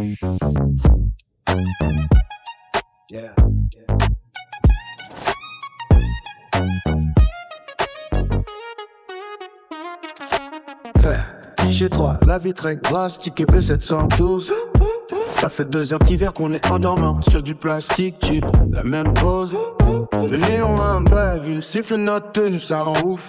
Yeah. Chez 3, la vitre est grasse, ticket P712. Ça fait 2 heures d'hiver qu'on est endormant sur du plastique, type la même pose. Le néon a un bug, il siffle notre tenue, ça rend ouf.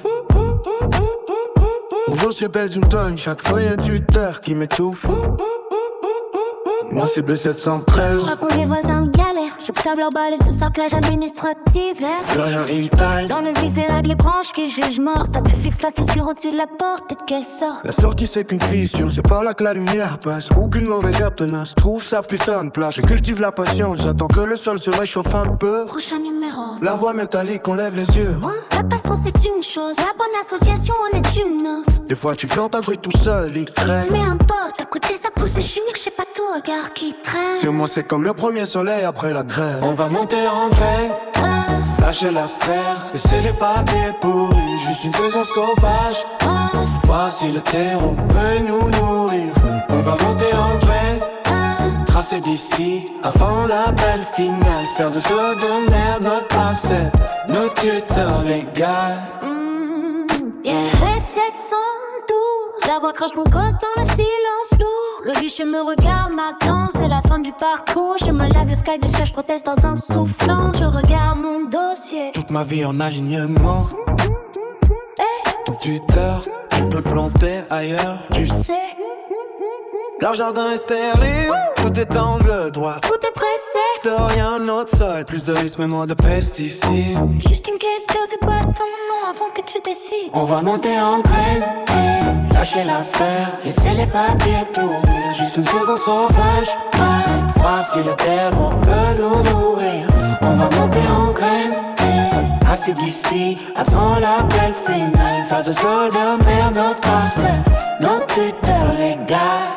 Mon dossier pèse une tonne, chaque fois y'a un tuteur qui m'étouffe. Moi c'est B713. Je raconte les voisins de galère. J'observe leur balle et ce cerclage administratif. Plus rien il taille. Dans le vif et règle les branches qui jugent mort. Toi tu fixes la fissure au-dessus de la porte et qu'elle sort. La sortie c'est qu'une fissure, c'est par là que la lumière passe. Aucune mauvaise herbe tenace trouve sa putain de place. Je cultive la patience, j'attends que le sol se réchauffe un peu. Prochain numéro. La voix métallique, on lève les yeux. La passion c'est une chose, la bonne association en est une autre. Des fois tu plantes un truc tout seul, il traîne. Tu mets un pote à côté, ça pousse et chimie, je sais pas tout, regarde qui traîne. Sur moi c'est comme le premier soleil après la grève. On va monter en graine, lâcher l'affaire, laisser les papiers pourris. Juste une saison sauvage, voici le terreau peut nous nourrir. On va monter en graine, tracer d'ici avant la belle finale. Faire de ceux de merde notre passé, nos tuteurs légaux. Yeah. B712, la voix crache mon code dans le silence lourd. Le guichet me regarde, m'attend, c'est la fin du parcours. Je me lève le sky de ça, je proteste dans un soufflant. Je regarde mon dossier. Toute ma vie en alignement. Ton tuteur, je peux le planter ailleurs, tu sais. Leur jardin est stérile, tout est angle droit. Tout est pressé, De rien notre sol, plus de risques mais moins de pesticides. juste une question, c'est quoi ton nom avant que tu décides. On va monter en graine, lâcher l'affaire, laisser les papiers tourner. Juste une saison sauvage, voir si le terreau peut nous nourrir. On va monter en graine, assez d'ici avant la belle finale. Faire de sol de merde notre passé, notre tuteurs légaux.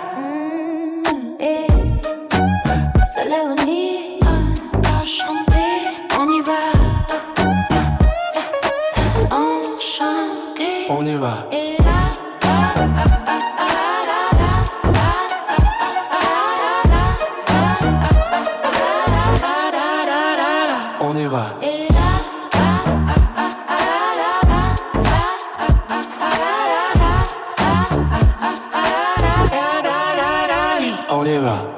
C'est Léonie, à chanter, on y va. Enchanté, On y va. et là, On y va. et là, On y va.